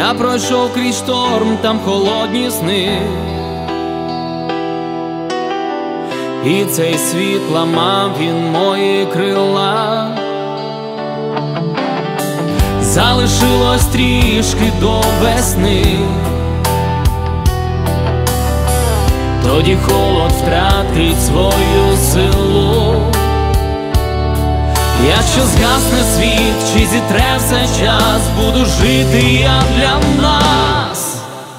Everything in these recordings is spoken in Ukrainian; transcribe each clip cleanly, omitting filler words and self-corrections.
Я пройшов крізь шторм, там холодні сни, і цей світ ламав він мої крила. Залишилось трішки до весни, тоді холод втратить свою силу. Якщо згасне світ, чи зітре все час, буду жити я для нас.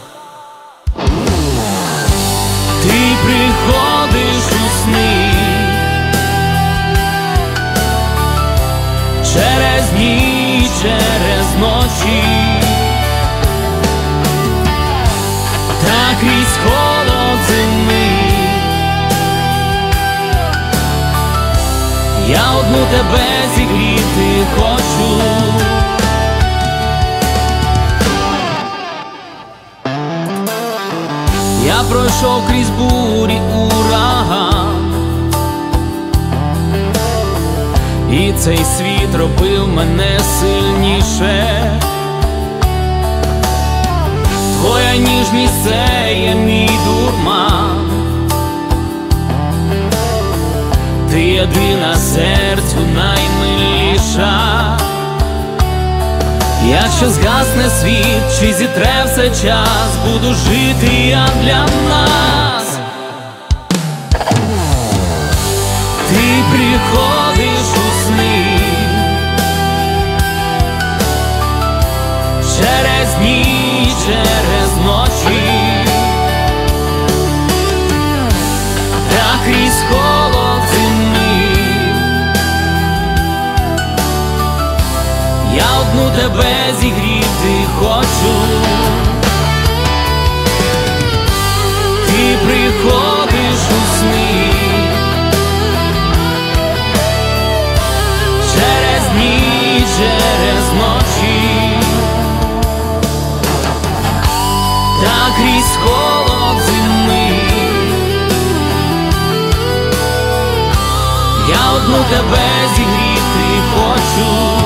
Ти приходиш у сни, через ніч, через ночі, та крізь холод зими. Я одну тебе зігріти хочу. Я пройшов крізь бурі, ураган, і цей світ робив мене сильніше. Твоя ніжність — це є мій дурман, ти єдина серцю наймиліша. Якщо згасне світ, чи зітре все час, буду жити я для нас. Ти приходиш у сни, через ніч, через ночі, та крізь холод зими. Я одну тебе зігріти хочу. Ти приходиш у сни, через ніч, через ночі, та крізь холод зими. Я одну тебе зігріти хочу.